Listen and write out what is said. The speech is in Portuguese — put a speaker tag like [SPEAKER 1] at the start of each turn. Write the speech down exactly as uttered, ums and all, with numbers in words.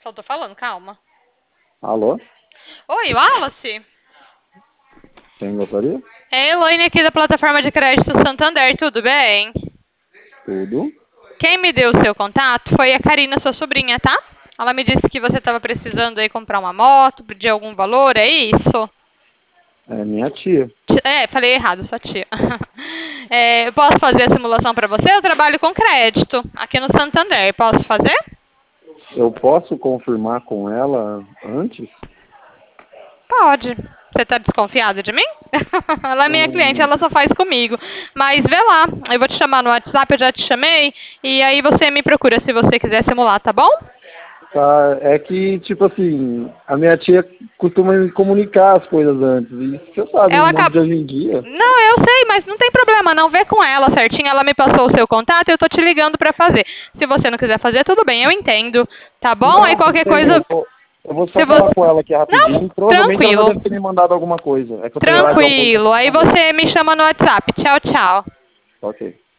[SPEAKER 1] Só tô falando, calma.
[SPEAKER 2] Alô?
[SPEAKER 1] Oi, Wallace?
[SPEAKER 2] Quem gostaria?
[SPEAKER 1] É a Elaine aqui da plataforma de crédito Santander, tudo bem?
[SPEAKER 2] Tudo.
[SPEAKER 1] Quem me deu o seu contato foi a Karina, sua sobrinha, tá? Ela me disse que você estava precisando aí comprar uma moto, pedir algum valor, é isso?
[SPEAKER 2] É minha tia.
[SPEAKER 1] Ti- É, falei errado, sua tia. É, eu posso fazer a simulação para você? Eu trabalho com crédito aqui no Santander. Posso fazer?
[SPEAKER 2] Eu posso confirmar com ela antes?
[SPEAKER 1] Pode. Você tá desconfiado de mim? Ela é minha cliente,
[SPEAKER 2] Hum,
[SPEAKER 1] ela só faz comigo. Mas vê lá, eu vou te chamar no WhatsApp, eu já te chamei. E aí você me procura se você quiser simular, tá bom?
[SPEAKER 2] tá, é que, tipo assim, a minha tia costuma me comunicar as coisas antes. E você sabe, o
[SPEAKER 1] Ela
[SPEAKER 2] mundo
[SPEAKER 1] acaba.
[SPEAKER 2] de hoje em dia.
[SPEAKER 1] Não, eu sei, mas não tem problema, não. Vê com ela certinho. Ela me passou o seu contato e eu tô te ligando pra fazer. Se você não quiser fazer, tudo bem, eu entendo. Tá bom? Aí
[SPEAKER 2] Não, tudo
[SPEAKER 1] qualquer
[SPEAKER 2] bem,
[SPEAKER 1] coisa.
[SPEAKER 2] eu vou, eu vou só
[SPEAKER 1] Se
[SPEAKER 2] falar
[SPEAKER 1] você.
[SPEAKER 2] com ela aqui
[SPEAKER 1] Não,
[SPEAKER 2] rapidinho. Provavelmente ela já
[SPEAKER 1] tranquilo.
[SPEAKER 2] deve ter me mandado alguma coisa. É que eu tô em horário de almoço, eu
[SPEAKER 1] Tranquilo.
[SPEAKER 2] preciso
[SPEAKER 1] Aí
[SPEAKER 2] comer.
[SPEAKER 1] você me chama no WhatsApp. Tchau, tchau.
[SPEAKER 2] Ok.